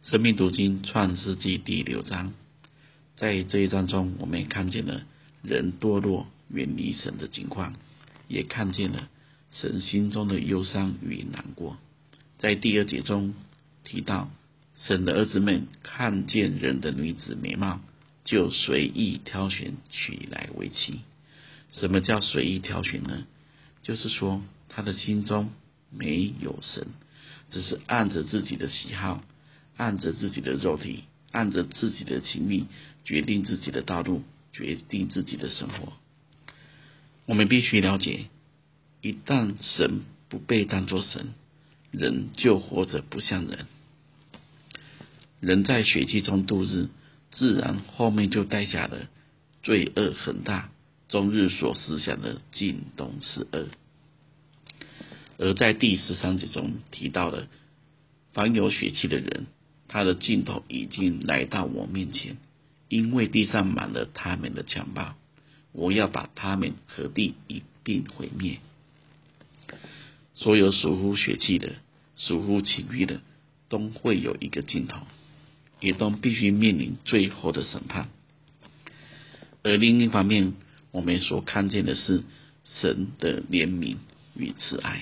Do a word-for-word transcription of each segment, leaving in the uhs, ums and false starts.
生命读经创世纪第六章，在这一章中，我们也看见了人堕落远离神的情况，也看见了神心中的忧伤与难过。在第二节中提到，神的儿子们看见人的女子美貌，就随意挑选娶来为妻。什么叫随意挑选呢？就是说他的心中没有神，只是按着自己的喜好，按着自己的肉体，按着自己的情欲，决定自己的道路，决定自己的生活。我们必须了解，一旦神不被当作神，人就活着不像人。人在血气中度日，自然后面就带下了罪恶很大，终日所思想的尽都是恶。而在第十三节中提到了，凡有血气的人，他的尽头已经来到我面前，因为地上满了他们的强暴，我要把他们和地一并毁灭。所有属乎血气的，属乎情欲的，都会有一个尽头，也都必须面临最后的审判。而另一方面，我们所看见的是神的怜悯与慈爱。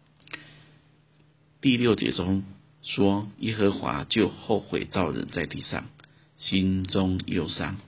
第六节中说，耶和华就后悔造人在地上，心中忧伤。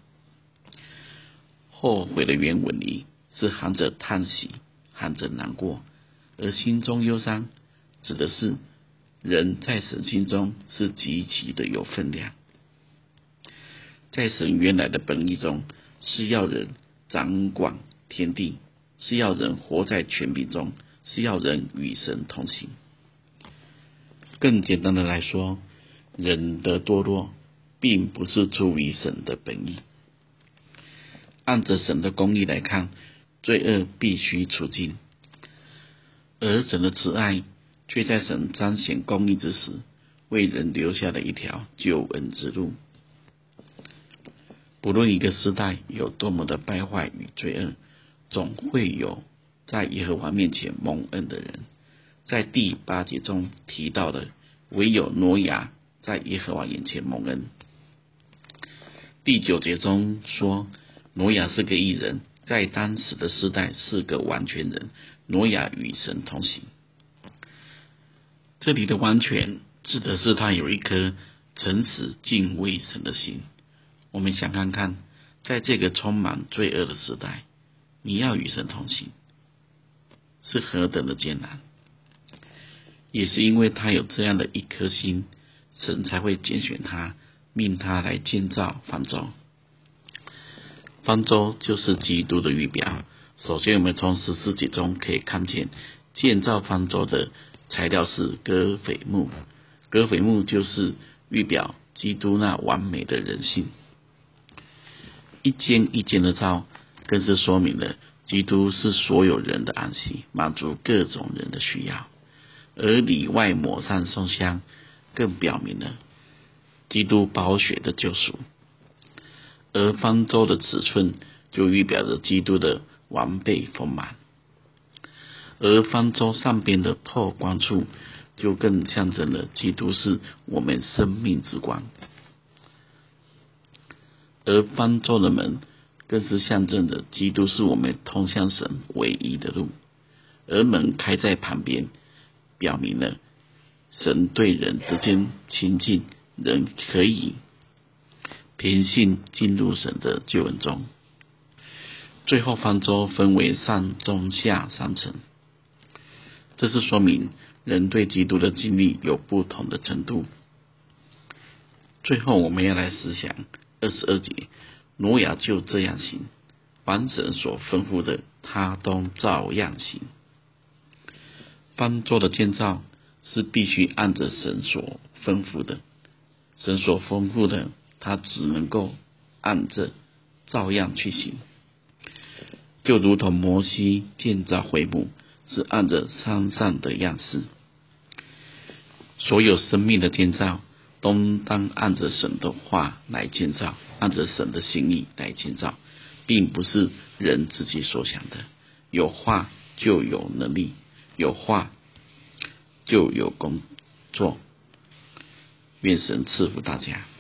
后悔的原文里是含着叹息，含着难过，而心中忧伤指的是人在神心中是极其的有分量。在神原来的本意中，是要人掌管天地，是要人活在权柄中，是要人与神同行。更简单的来说，人的堕落并不是出于神的本意。按着神的公义来看，罪恶必须除尽，而神的慈爱却在神彰显公义之时，为人留下了一条救恩之路。不论一个时代有多么的败坏与罪恶，总会有在耶和华面前蒙恩的人。在第八节中提到的，唯有挪亚在耶和华眼前蒙恩。第九节中说，挪亚是个义人，在当时的时代是个完全人，挪亚与神同行。这里的完全指的是他有一颗诚实敬畏神的心。我们想看看，在这个充满罪恶的时代，你要与神同行，是何等的艰难。也是因为他有这样的一颗心，神才会拣选他，命他来建造方舟。方舟就是基督的预表。首先我们从十四节中可以看见，建造方舟的材料是戈斐木，戈斐木就是预表基督那完美的人性。一间一间的造，更是说明了基督是所有人的安息，满足各种人的需要。而里外抹上松香，更表明了基督宝血的救赎。而方舟的尺寸就预表着基督的完备丰满，而方舟上边的透光处就更象征了基督是我们生命之光。而方舟的门更是象征着基督是我们通向神唯一的路，而门开在旁边，表明了神对人之间亲近，人可以凭信进入神的救恩中。最后方舟分为上中下三层，这是说明人对基督的经历有不同的程度。最后我们要来思想二十二节，挪亚就这样行，凡神所吩咐的他都照样行。方舟的建造是必须按着神所吩咐的，神所吩咐的他只能够按着照样去行。就如同摩西建造会幕是按着山上的样式，所有生命的建造都当按着神的话来建造，按着神的心意来建造，并不是人自己所想的。有话就有能力，有话就有工作。 愿神赐福大家。